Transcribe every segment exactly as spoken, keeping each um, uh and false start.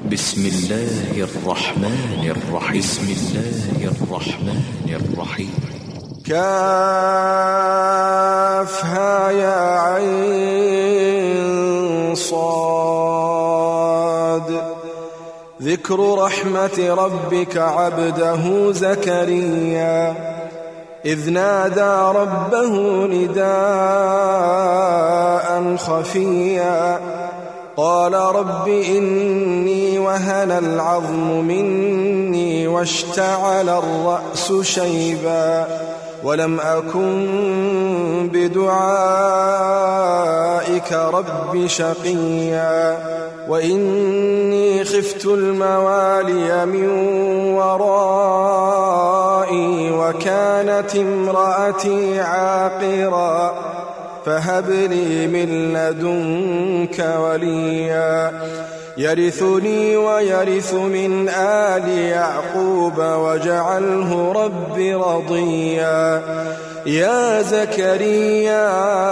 بسم الله الرحمن الرحيم بسم الله الرحمن الرحيم كافها يا عين صاد ذكر رحمة ربك عبده زكريا إذ نادى ربه نداء خفيا قال رب إني وهن العظم مني واشتعل الرأس شيبا ولم أكن بدعائك رب شقيا وإني خفت الموالي من ورائي وكانت امرأتي عاقرا فهب لي من لدنك وليا يرثني ويرث من آل يعقوب واجعله رب رضيا يا زكريا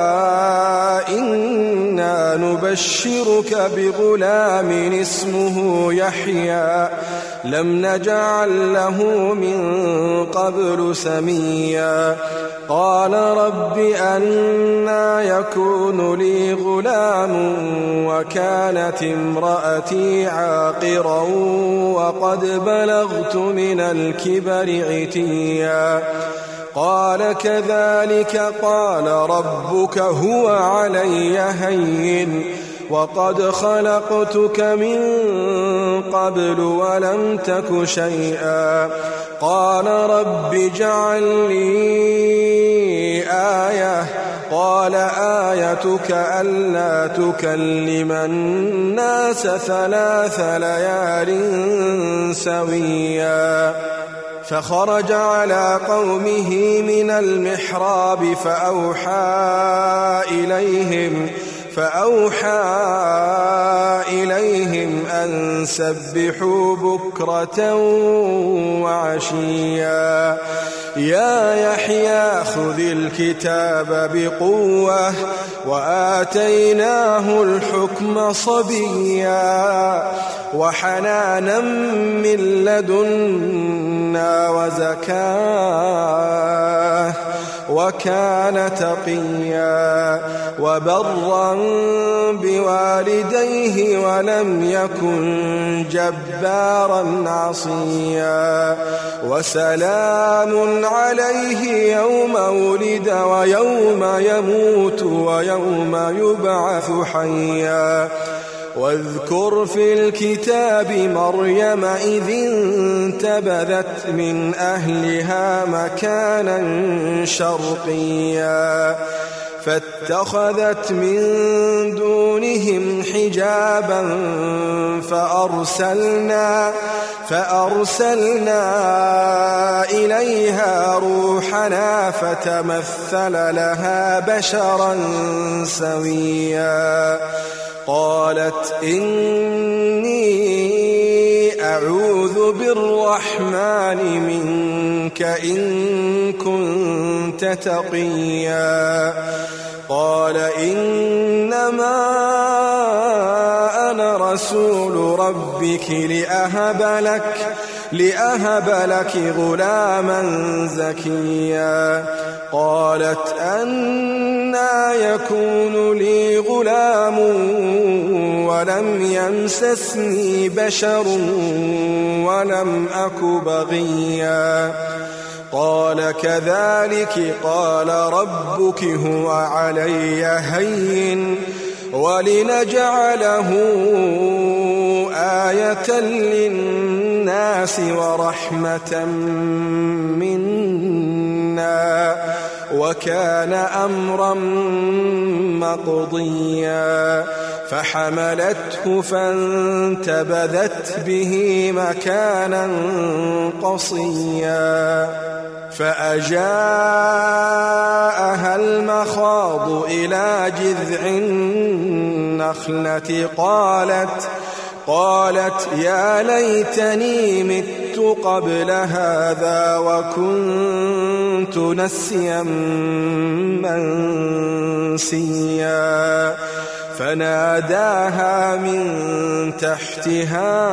إنا نبشرك بغلام اسمه يحيى لم نجعل له من قبل سميا قال رب أنى يكون لي غلام وكانت امرأتي عاقرا وقد بلغت من الكبر عتيا قال كذلك قال ربك هو علي هين وقد خلقتك من قبل ولم تك شيئا قال رب اجعل لي آية قال آيتك ألا تكلم الناس ثلاث ليال سويا فخرج على قومه من المحراب فأوحى إليهم فأوحى إليهم أن سبحوا بكرة وعشيا يا يحيى خذ الكتاب بقوة وآتيناه الحكم صبيا وحنانا من لدنا وزكاة وكان تقيا وبرا بوالديه ولم يكن جبارا عصيا وسلام عليه يوم ولد ويوم يموت ويوم يبعث حيا واذكر في الكتاب مريم إذ انتبذت من أهلها مكانا شرقيا فاتخذت من دونهم حجابا فأرسلنا فأرسلنا إليها روحنا فتمثل لها بشرا سويا قالت إني أعوذ بالرحمن منك إن كنت تقيا قال إنما أنا رسول ربك لأهب لك لأهب لك غلاما زكيا قالت أنى يكون لي غلام ولم يمسسني بشر ولم أك بغيا قال كذلك قال ربك هو علي هين ولنجعله آية للناس ورحمة منا وكان أمرا مقضيا فحملته فانتبذت به مكانا قصيا فأجاءها المخاض إلى جذع النخلة قالت قالت يا ليتني مت قبل هذا وكنت نسيا منسيا فناداها من تحتها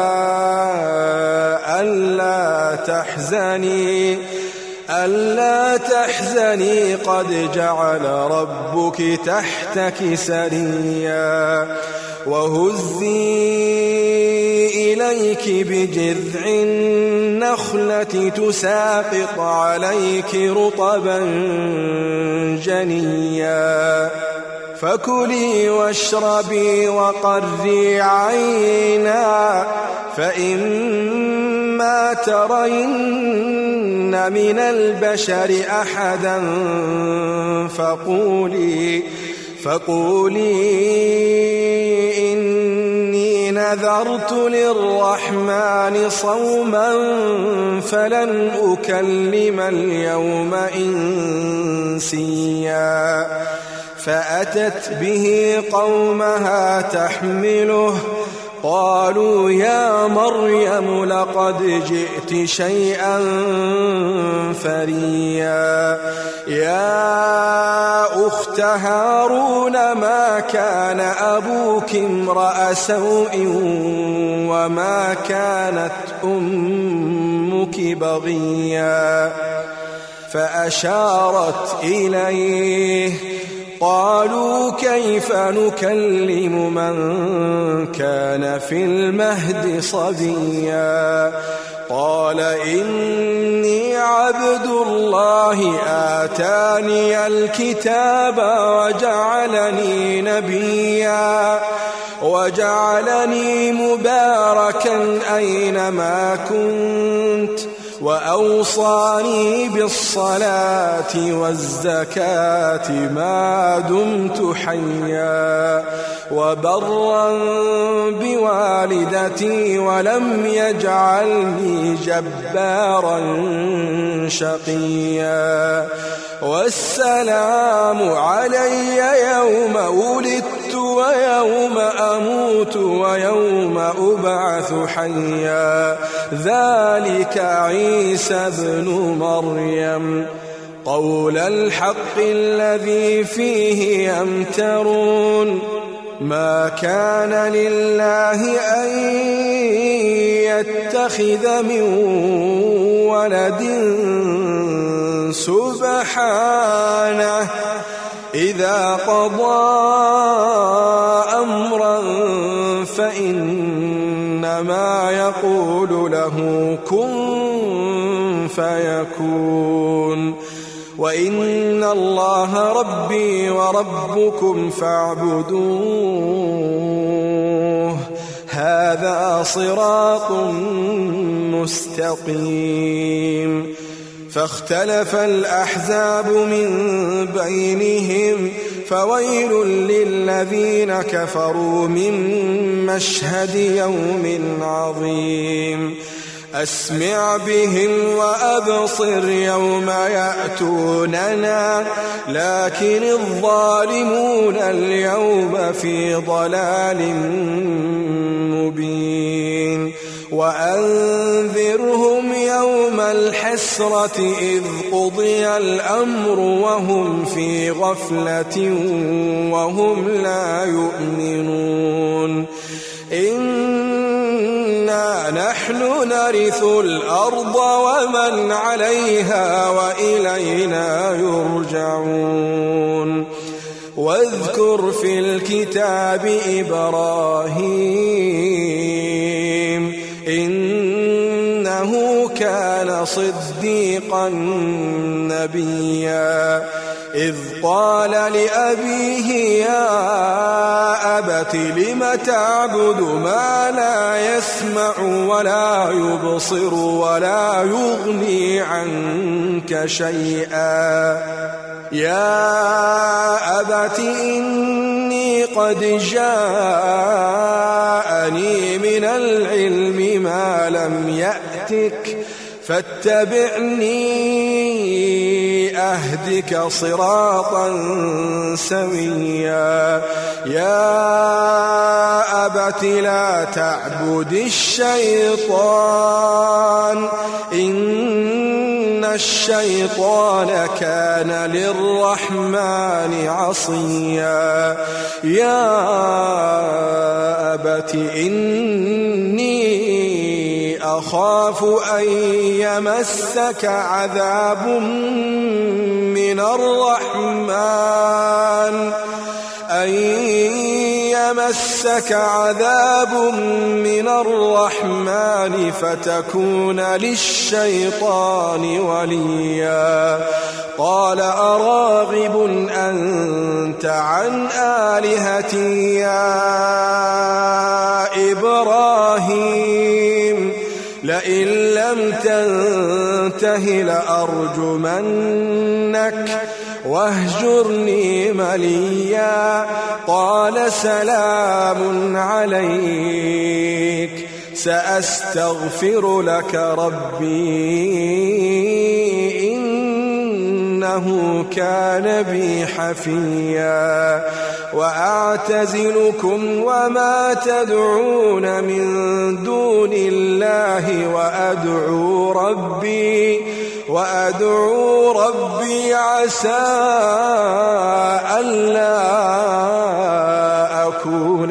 ألا تحزني ألا تحزني قد جعل ربك تحتك سريا وهزي إليك بجذع النخلة تساقط عليك رطبا جنيا فكلي واشربي وقري عينا فإما ترين من البشر أحدا فقولي فقولي إني نذرت للرحمن صوما فلن أكلم اليوم إنسيا فأتت به قومها تحمله قالوا يا مريم لقد جئت شيئا فريا يا أخت هارون ما كان أبوك امرأ سوء وما كانت أمك بغيا فأشارت إليه قالوا كيف نكلم من كان في المهد صبيا قال إني عبد الله آتاني الكتاب وجعلني نبيا وجعلني مباركا أينما كنت وأوصاني بالصلاة والزكاة ما دمت حيا وبرا بوالدتي ولم يجعلني جبارا شقيا والسلام علي يوم ولدت ويوم أموت ويوم أبعث حيا ذلك عيسى ابن مريم قول الحق الذي فيه يمترون ما كان لله أن يتخذ من ولد سبحانه إذا قضى أمرا فإنما يقول له كن فيكون وإن الله ربي وربكم فاعبدوه هذا صراط مستقيم فاختلف الأحزاب من بينهم فويل للذين كفروا من مشهد يوم عظيم أسمع بهم وأبصر يوم يأتوننا لكن الظالمون اليوم في ضلال مبين وأنذرهم يوم الحسرة إذ قضي الأمر وهم في غفلة وهم لا يؤمنون إنا نحن نرث الأرض ومن عليها وإلينا يرجعون واذكر في الكتاب إبراهيم إنه كان صديقا نبيا إذ قال لأبيه يا أبت لم تعبد ما لا يسمع ولا يبصر ولا يغني عنك شيئا يا أبت إني قد جاءني من العلم ما لم يأتك فاتبعني أهدك صراطا سويا يا أبت لا تعبد الشيطان إن الشيطان كان للرحمن عصيا يا أبت إني أخاف أن يمسك عذاب من الرحمن أن يمسك عذاب من الرحمن فتكون للشيطان وليا قال أراغب أنت عن آلهتي يا إبراهيم لئن لم تنته لأرجمنك واهجرني مليا قال سلام عليك سأستغفر لك ربي إنه كان بي حفيا وأعتزلكم وما تدعون من دون الله وأدعو ربي وأدعو ربي عسى ألا أكون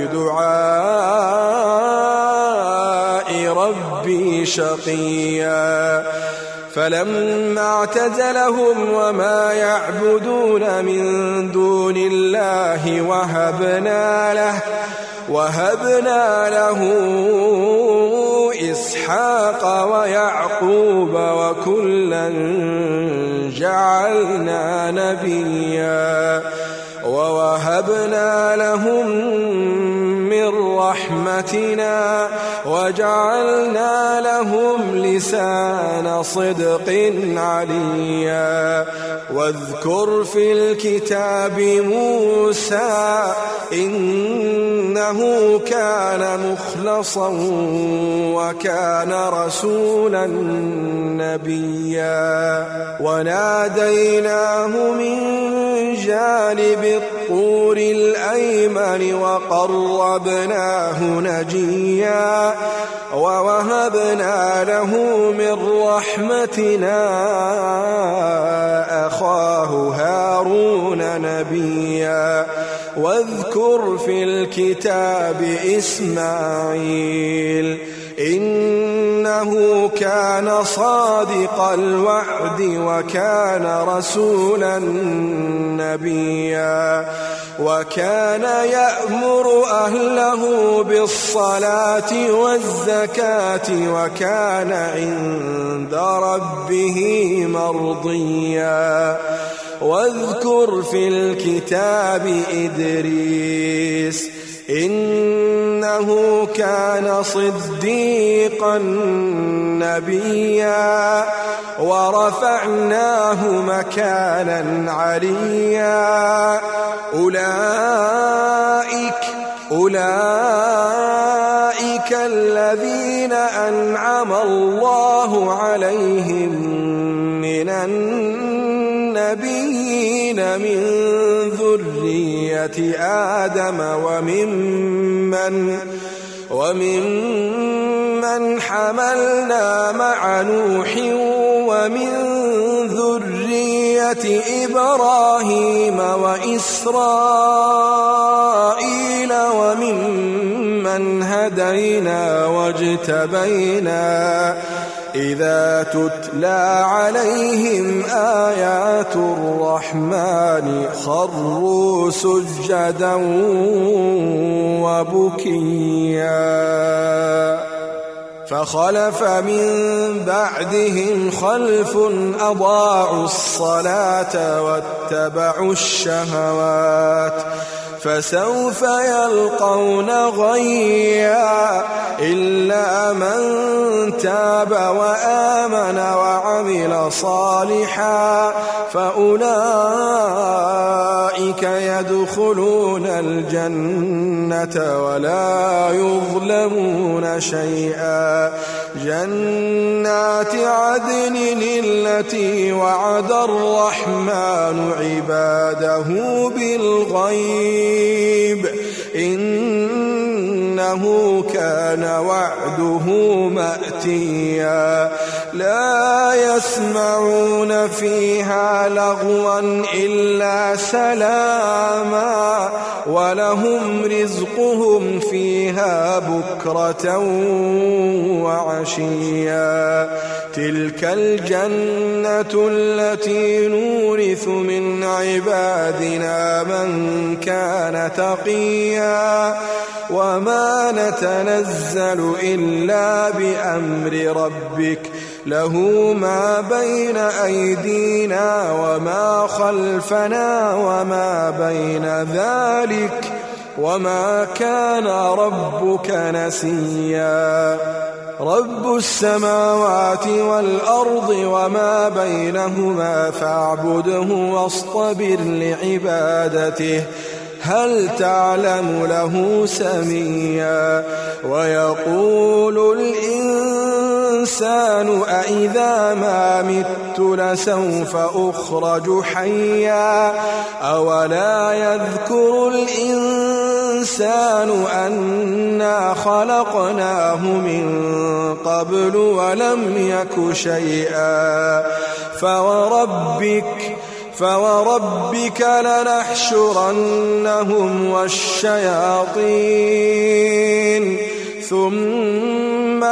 بدعاء ربي شقيا فلما اعتزلهم وما يعبدون من دون الله وهبنا له وهبنا له إسحاق ويعقوب وكلا جعلنا نبيا ووهبنا لهم من رحمتنا وجعلنا لهم لسان صدق عليا واذكر في الكتاب موسى إنه كان مخلصا وكان رسولا نبيا وناديناه من جانب الطور الأيمن وقربناه نجيا ووهبنا له من رحمتنا أخاه هارون نبيا واذكر في الكتاب إسماعيل إنه كان صادق الوعد وكان رسولا نبيا وكان يأمر أهله بالصلاة والزكاة وكان عند ربه مرضيا واذكر في الكتاب إدريس إنه كان صديقا نبيا ورفعناه مكانا عليا أولئك أولئك الذين أنعم الله عليهم من النبيين من ذرية آدم وممن وممن حملنا مع نوح ومن ذرية إبراهيم وإسرائيل وممن هدينا واجتبينا إذا تتلى عليهم آيات الرحمن خروا سجدا وبكيا فخلف من بعدهم خلف أضاعوا الصلاة واتبعوا الشهوات فسوف يلقون غيا إلا من تاب وآمن وعمل صالحا فأولئك يدخلون الجنة ولا يظلمون شيئا جنات عدن التي وعد الرحمن عباده بالغيب إنه إنه كان وعده مأتيا لا يسمعون فيها لغوا إلا سلاما ولهم رزقهم فيها بكرة وعشيا تلك الجنة التي نورث من عبادنا من كان تقيا وما نتنزل إلا بأمر ربك له ما بين أيدينا وما خلفنا وما بين ذلك وما كان ربك نسيا رب السماوات والأرض وما بينهما فاعبده واصطبر لعبادته هل تعلم له سميا ويقول الإنسان أإذا ما مت لسوف أخرج حيا أولا يذكر الإنسان أنا خلقناه من قبل ولم يك شيئا فوربك فوربك لنحشرنهم والشياطين ثم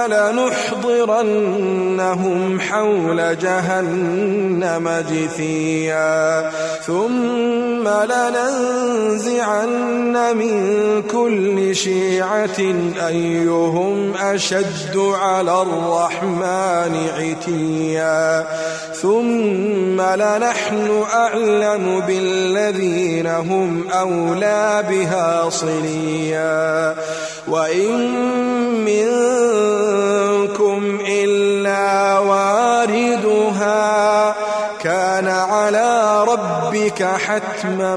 لنحضرنهم حول جهنم جثيا ثم لننزعن من كل شيعة أيهم أشد على الرحمن عتيا ثم لنحن أعلم بالذين هم أولى بها صليا وإن منكم إلا واردها كان على ربك حتما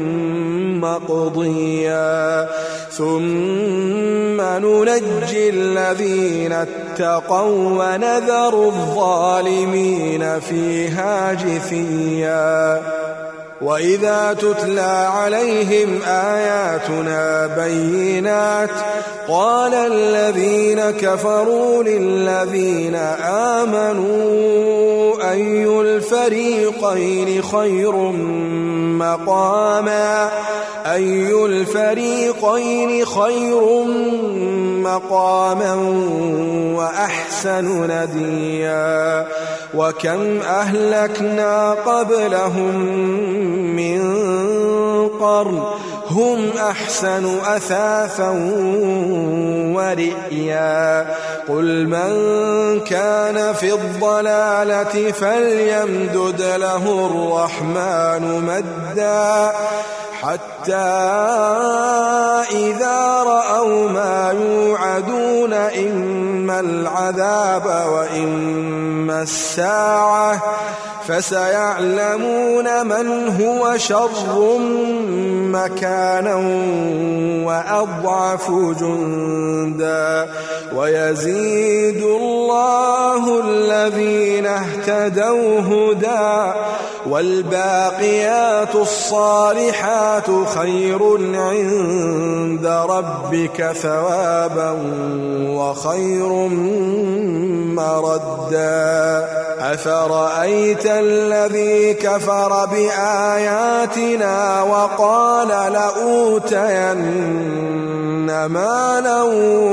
مقضيا ثم ننجي الذين اتقوا ونذر الظالمين فيها جثيا وإذا تتلى عليهم آياتنا بينات قال الذين كفروا للذين آمنوا أي الفريقين خير مقاما أي الفريقين خير مقاما وأحسن نديا وكم أهلكنا قبلهم من قرن هم أحسن أثاثا ورئيا قل من كان في الضلالة فليمدد له الرحمن مدا حتى إذا رأوا ما يوعدون إما العذاب وإما الساعة فسيعلمون من هو شر مكانا وأضعف جندا ويزيد الله الذين اهتدوا هدى والباقيات الصالحات خير عند ربك ثوابا وخير مردا أفرأيت الذي كفر بآياتنا وقال لأوتين مالا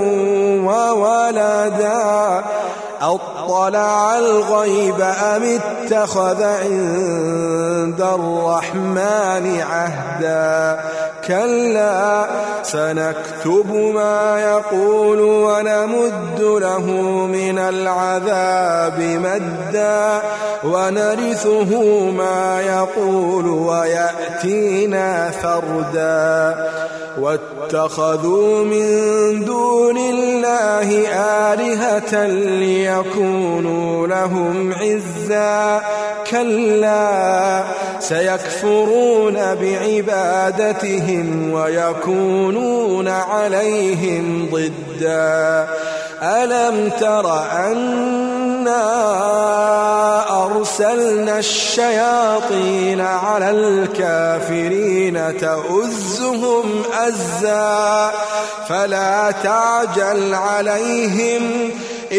وولدا أطلع الغيب أم اتخذ عند الرحمن عهدا كلا سنكتب ما يقول ونمد له من العذاب مدا ونرثه ما يقول ويأتينا فردا واتخذوا من دون الله آلهة ليكونوا لهم عزا كلا سيكفرون بعبادتهم ويكونون عليهم ضدا ألم تر أنا وأرسلنا الشياطين على الكافرين تؤزهم أزا فلا تعجل عليهم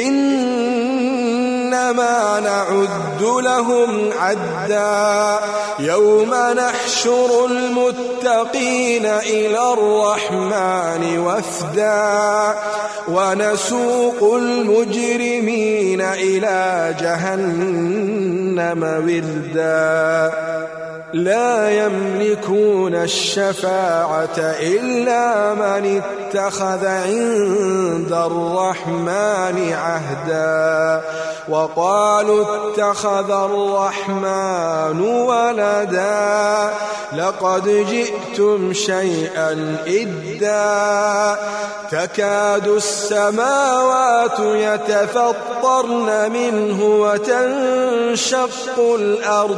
إنما نعد لهم عدا يوم نحشر المتقين إلى الرحمن وفدا ونسوق المجرمين إلى جهنم وردا لا يملكون الشفاعة إلا من اتخذ عند الرحمن عهدا وقالوا اتخذ الرحمن ولدا لقد جئتم شيئا إدا تكاد السماوات يتفطرن منه وتنشق الأرض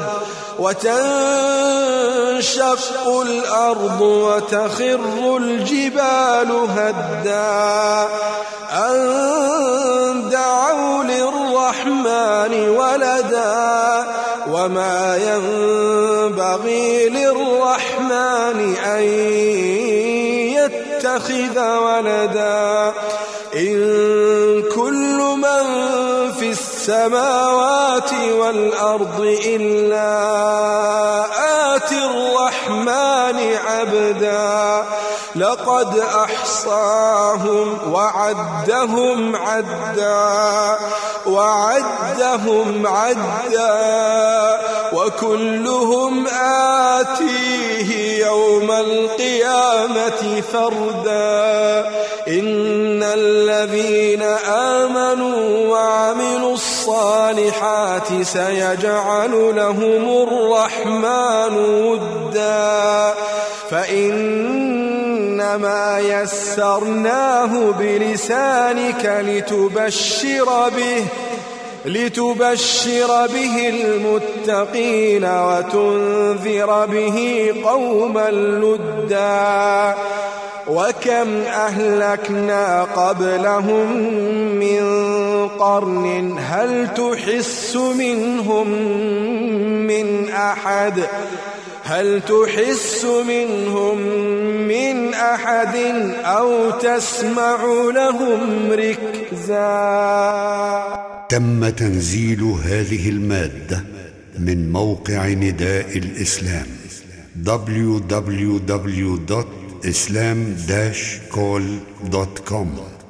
وتنشق الأرض وتخر الجبال هدا أن دعوا للرحمن ولدا وما ينبغي للرحمن أن يتخذ ولدا إن كل من في السماوات والأرض إلا آتي الرحمن عبدا لقد أحصاهم وعدهم عدا وعدهم عدا وكلهم آتيه يوم القيامة فردا إن الذين آمنوا وعملوا الصالحات سيجعل لهم الرحمن ودا فإنما يسرناه بلسانك لتبشر به لتبشر به المتقين وتنذر به قوما لدا وكم أهلكنا قبلهم من قرن هل تحس منهم من أحد هل تحس منهم من أحد أو تسمع لهم ركزا. تم تنزيل هذه المادة من موقع نداء الإسلام دبليو دبليو دبليو دوت إسلام داش كول دوت كوم.